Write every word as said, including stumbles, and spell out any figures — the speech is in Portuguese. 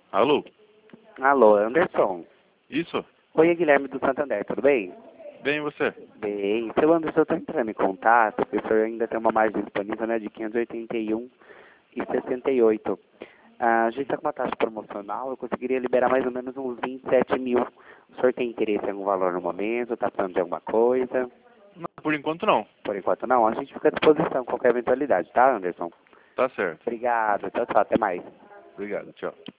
Alô? Alô, Anderson. Isso? Oi, é Guilherme do Santander, tudo bem? Bem, e você? Bem. Seu Anderson, eu estou entrando em contato, porque o senhor ainda tem uma margem disponível, né, de quinhentos e oitenta e um e sessenta e oito. Ah, a gente está com uma taxa promocional, eu conseguiria liberar mais ou menos uns vinte e sete mil. O senhor tem interesse em algum valor no momento? Está precisando de alguma coisa? Não, por enquanto não. Por enquanto não, a gente fica à disposição, qualquer eventualidade, tá, Anderson? Tá certo. Obrigado, tchau, tchau, até mais. Obrigado, tchau.